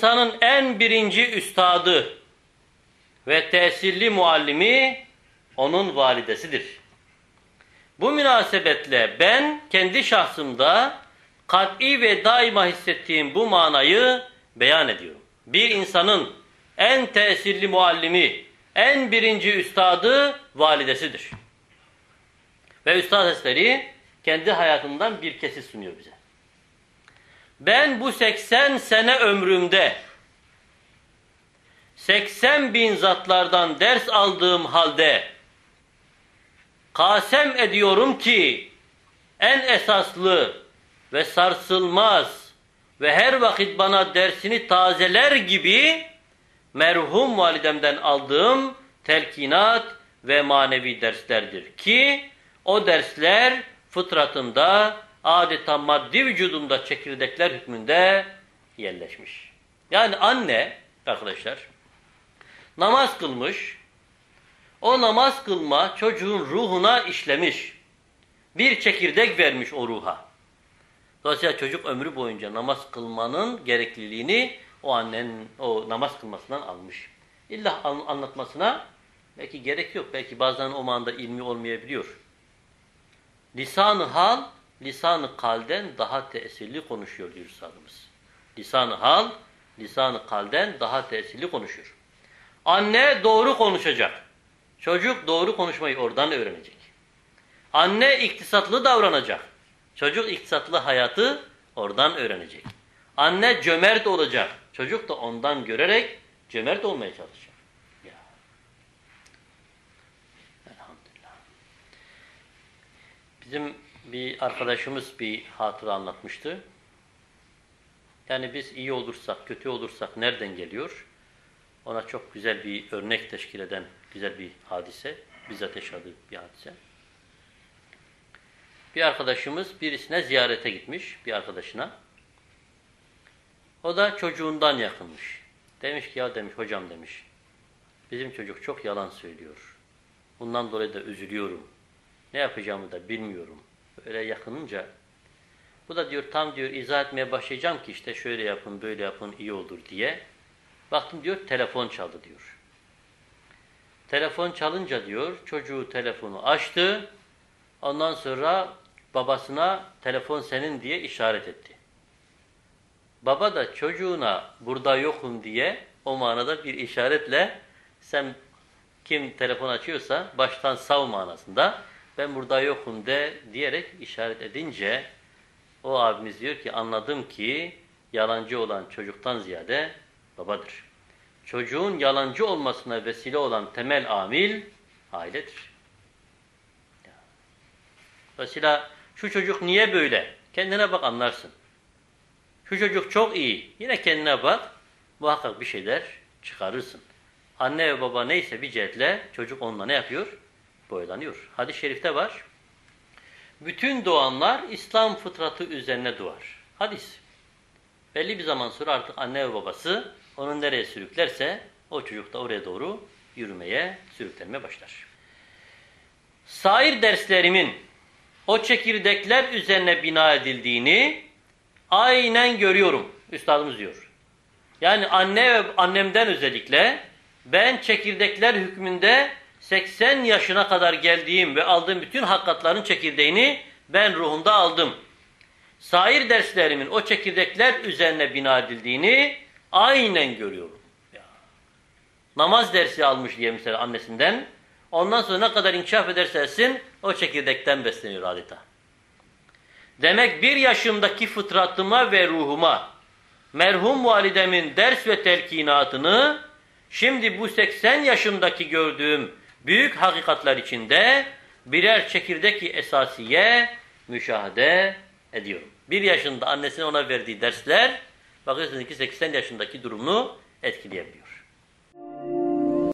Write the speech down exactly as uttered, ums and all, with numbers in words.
insanın en birinci üstadı ve tesirli muallimi onun validesidir. Bu münasebetle ben kendi şahsımda kat'i ve daima hissettiğim bu manayı beyan ediyorum. Bir insanın en tesirli muallimi, en birinci üstadı validesidir. Ve Üstad Hazretleri kendi hayatından bir kesit sunuyor bize. Ben bu seksen sene ömrümde seksen bin zatlardan ders aldığım halde kasem ediyorum ki en esaslı ve sarsılmaz ve her vakit bana dersini tazeler gibi merhum validemden aldığım telkinat ve manevi derslerdir ki o dersler fıtratımda adeta maddi vücudumda çekirdekler hükmünde yerleşmiş. Yani anne arkadaşlar namaz kılmış, o namaz kılma çocuğun ruhuna işlemiş. Bir çekirdek vermiş o ruha. Dolayısıyla çocuk ömrü boyunca namaz kılmanın gerekliliğini o annenin o namaz kılmasından almış. İlla anlatmasına belki gerek yok. Belki bazen o manada ilmi olmayabiliyor. Lisan-ı hal, lisan-ı kalden daha tesirli konuşuyor diyor üstadımız. Lisan-ı hal, lisan-ı kalden daha tesirli konuşuyor. Anne doğru konuşacak. Çocuk doğru konuşmayı oradan öğrenecek. Anne iktisatlı davranacak. Çocuk iktisatlı hayatı oradan öğrenecek. Anne cömert olacak. Çocuk da ondan görerek cömert olmaya çalışacak. Ya. Elhamdülillah. Bizim bir arkadaşımız bir hatıra anlatmıştı. Yani biz iyi olursak, kötü olursak nereden geliyor? Ona çok güzel bir örnek teşkil eden güzel bir hadise. Bizzat yaşadığı bir hadise. Bir arkadaşımız birisine ziyarete gitmiş, bir arkadaşına. O da çocuğundan yakınmış. Demiş ki ya demiş hocam demiş. Bizim çocuk çok yalan söylüyor. Bundan dolayı da üzülüyorum. Ne yapacağımı da bilmiyorum. Böyle yakınınca. Bu da diyor tam diyor izah etmeye başlayacağım ki işte şöyle yapın böyle yapın iyi olur diye. Baktım diyor telefon çaldı diyor. Telefon çalınca diyor çocuğu telefonu açtı. Ondan sonra babasına telefon senin diye işaret etti. Baba da çocuğuna burada yokum diye o manada bir işaretle sen kim telefon açıyorsa baştan sav manasında ben burada yokum de diyerek işaret edince o abimiz diyor ki anladım ki yalancı olan çocuktan ziyade babadır. Çocuğun yalancı olmasına vesile olan temel amil ailedir. Dolayısıyla şu çocuk niye böyle? Kendine bak anlarsın. Şu çocuk çok iyi. Yine kendine bak. Muhakkak bir şeyler çıkarırsın. Anne ve baba neyse bir cihetle çocuk onunla ne yapıyor? Boylanıyor. Hadis-i şerifte var. Bütün doğanlar İslam fıtratı üzerine doğar. Hadis. Belli bir zaman sonra artık anne ve babası onu nereye sürüklerse o çocuk da oraya doğru yürümeye, sürüklenmeye başlar. Sair derslerimin o çekirdekler üzerine bina edildiğini aynen görüyorum. Üstadımız diyor. Yani anne ve annemden özellikle ben çekirdekler hükmünde seksen yaşına kadar geldiğim ve aldığım bütün hakikatların çekirdeğini ben ruhumda aldım. Sair derslerimin o çekirdekler üzerine bina edildiğini aynen görüyorum. Ya. Namaz dersi almış diye mesela annesinden. Ondan sonra ne kadar inkişaf ederse o çekirdekten besleniyor adeta. Demek bir yaşımdaki fıtratıma ve ruhuma merhum validemin ders ve telkinatını şimdi bu seksen yaşımdaki gördüğüm büyük hakikatler içinde birer çekirdek-i esasiye müşahede ediyorum. Bir yaşında annesinin ona verdiği dersler bakıyorsunuz ki seksen yaşındaki durumunu etkileyebiliyor.